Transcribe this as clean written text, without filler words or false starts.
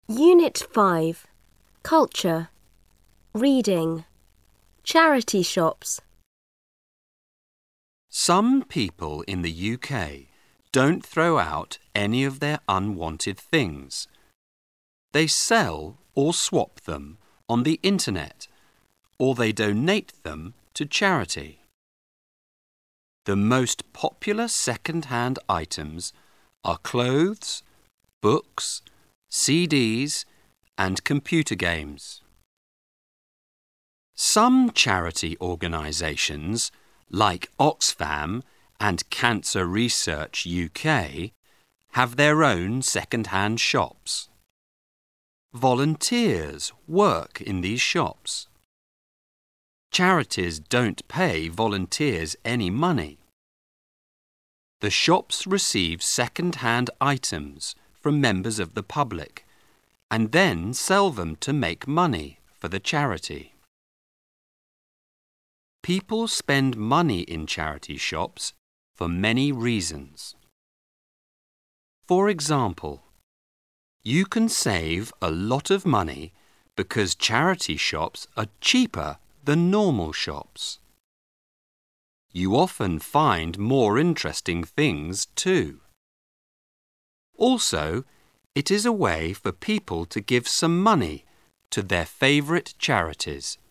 Unit 5. Culture. Reading. Charity shops. Some people in the UK don't throw out any of their unwanted things. They sell or swap them on the internet, or they donate them to charity. The most popular second-hand items are clothes, books, CDs, and computer games. Some charity organisations, like Oxfam and Cancer Research UK, have their own second-hand shops. Volunteers work in these shops. Charities don't pay volunteers any money. The shops receive second-hand items from members of the public and then sell them to make money for the charity. People spend money in charity shops for many reasons. For example, you can save a lot of money because charity shops are cheaper than normal shops. You often find more interesting things too. Also, it is a way for people to give some money to their favourite charities.